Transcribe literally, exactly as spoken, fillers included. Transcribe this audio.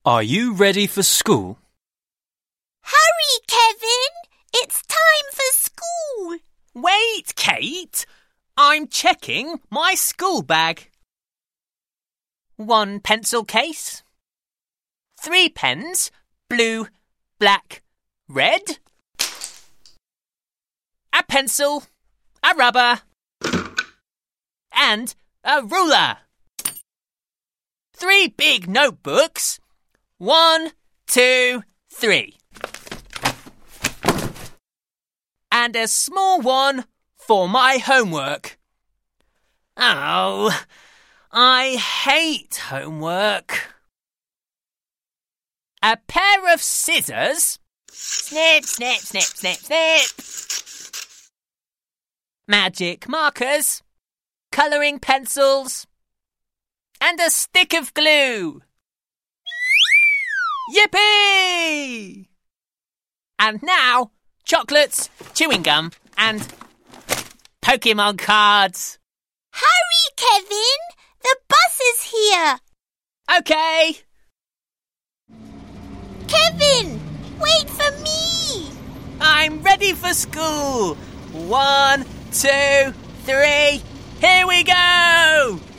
Are you ready for school? Hurry, Kevin! It's time for school! Wait, Kate! I'm checking my school bag. One pencil case. Three pens, blue, black, red. A pencil, a rubber, and a ruler. Three big notebooks. One, two, three. And a small one for my homework. Oh, I hate homework. A pair of scissors. Snip, snip, snip, snip, snip. Magic markers. Colouring pencils. And a stick of glue. Yippee! And now, chocolates, chewing gum, and Pokemon cards. Hurry, Kevin! The bus is here! OK. Kevin! Wait for me! I'm ready for school. One, two, three, here we go!